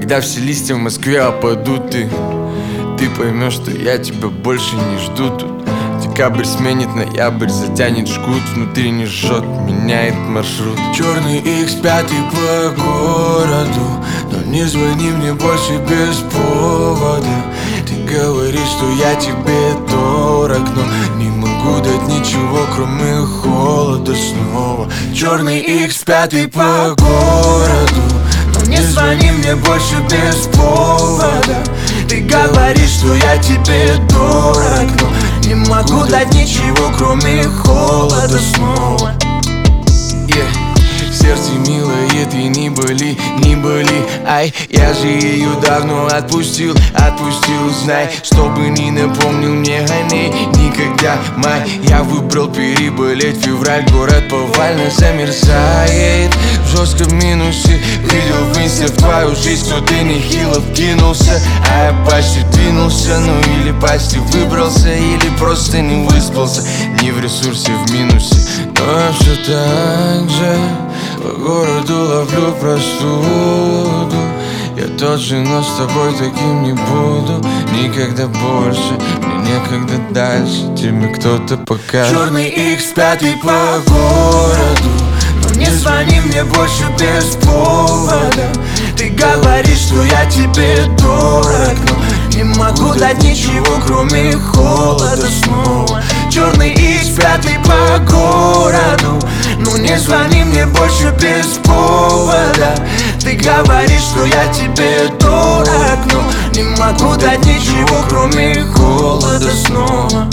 Когда все листья в Москве опадут, ты поймешь, что я тебя больше не жду тут. Декабрь сменит ноябрь, затянет жгут, внутри не жжет, меняет маршрут. Черный X5 по городу, но не звони мне больше без повода. Ты говоришь, что я тебе дорог, но не могу дать ничего, кроме холода снова. Черный X5 по городу, но не звони мне больше без повода. Ты говоришь, что я тебе дорог, но не могу дать ничего, кроме холода снова. Сердце милое, ты не боли, не боли. Ай, я же ее давно отпустил, знай. Чтобы не напомнил мне о ней никогда май. Я выбрал переболеть февраль, город повально замерзает в жестком минусе. Видел в инсте в твою жизнь, кто-то нехило вкинулся. А я почти двинулся, ну или почти выбрался, или просто не выспался. Не в ресурсе, в минусе, но я все так же по городу ловлю простуду. Я тот же, но с тобой таким не буду никогда больше. Мне некогда дальше, тебе кто-то покажет. Черный X5 по городу, но не звони мне больше без повода. Ты говоришь, что я тебе дорог, но не могу дать ничего, кроме холода снова. Черный X5 по городу, ну не звони мне больше без повода. Ты говоришь, что я тебе дорог, но не могу дать ничего, кроме холода снова.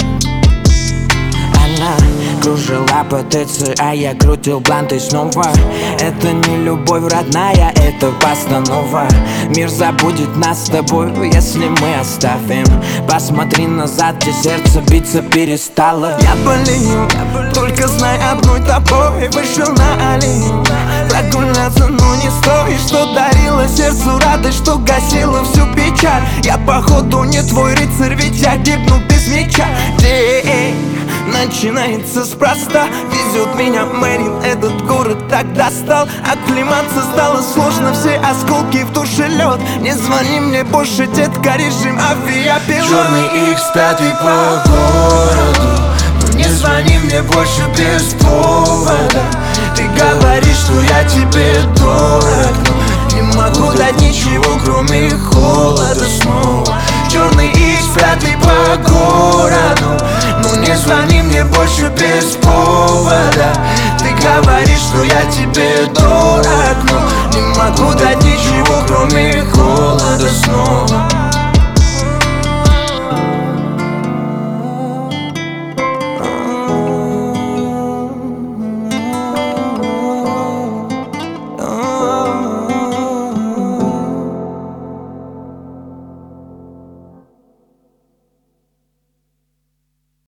Она кружила по ТЦ, а я крутил бланты снова. Это не любовь родная, это постанова. Мир забудет нас с тобой, если мы оставим. Посмотри назад, где сердце биться перестало. Я болею, только знай одной тобой. Вышел на аллею прогуляться, но не стоит. Что дарила сердцу радость, что гасила всю печаль. Я походу не твой рыцарь, ведь я гибну без меча. День начинается спроста, везет меня Мэрин, этот город так достал. Оклематься стало сложно, все осколки в душе лед. Не звони мне больше, детка, режим авиапилот. Черный X5 по городу, но не звони мне больше без повода. Ты говоришь, что я тебе дорог, но не могу дать ничего, кроме холода снова. Черный X5 по городу, ну не звони мне больше без повода. Ты говоришь, что я тебе дорог,